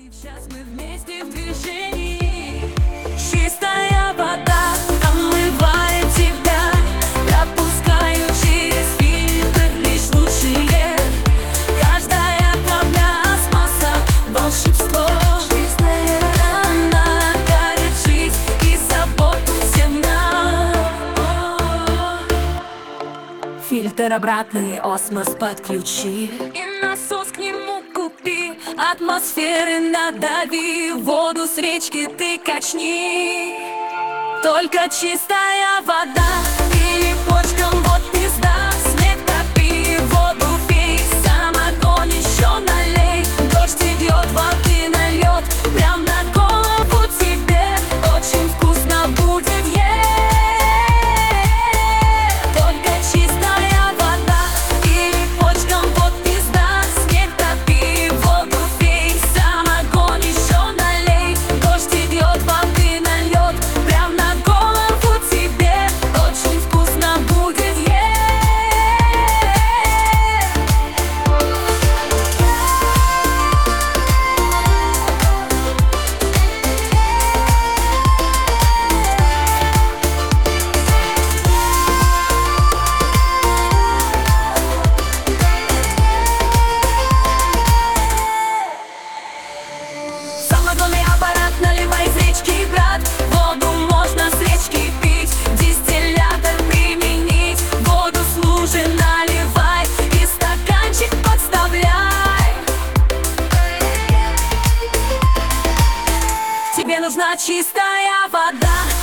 Сейчас мы вместе в движении. Чистая вода омывает тебя. Пропускаю через фильтр лишь лучшее. Каждая капля осмоса — волшебство. Чистая она дарит жизнь и заботу всем нам. Фильтр обратный, осмос подключи и насос к нему купи. Атмосферы надави, воду с речки ты качни. Только чистая вода и почкам вот пизда. Снег топи, воду пей, сам огонь еще налей. Дождь идет, воды нальет, прям на голову тебе. Очень вкусно будет есть. Только чистая вода и почкам вот пизда. Снег топи, воду пей, сам огонь еще налей. Дождь идет, воды нальет, прям на голову тебе. Очень вкусно будет есть. Самогонный аппарат наливай из речки, брат. Воду можно с речки пить, дистиллятор применить. Воду с лужи наливай и стаканчик подставляй. Тебе нужна чистая вода.